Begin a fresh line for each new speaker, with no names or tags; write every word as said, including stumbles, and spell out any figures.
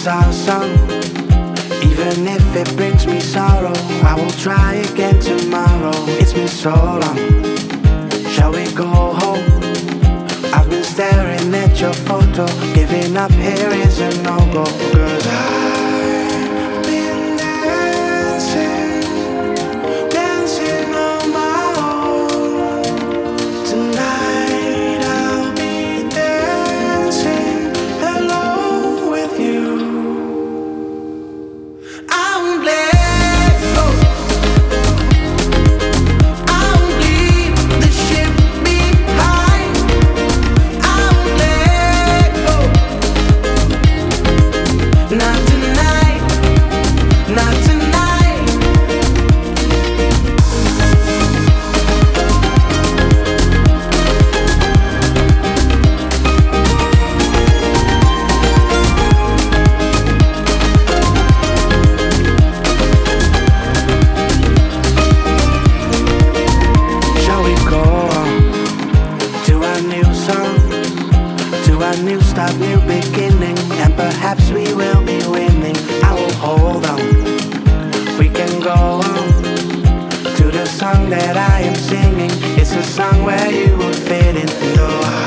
is our song. Even if it brings me sorrow, I will try again tomorrow. It's been so long. Shall we go home? I've been staring at your photo. Giving up here is a no-go. Cause I've been dancing, dancing on my own. Tonight I'll be dancing alone with you. I'm glad. A new start, new beginning, and perhaps we will be winning. I will hold on. We can go on to the song that I am singing. It's a song where you will fit in. Though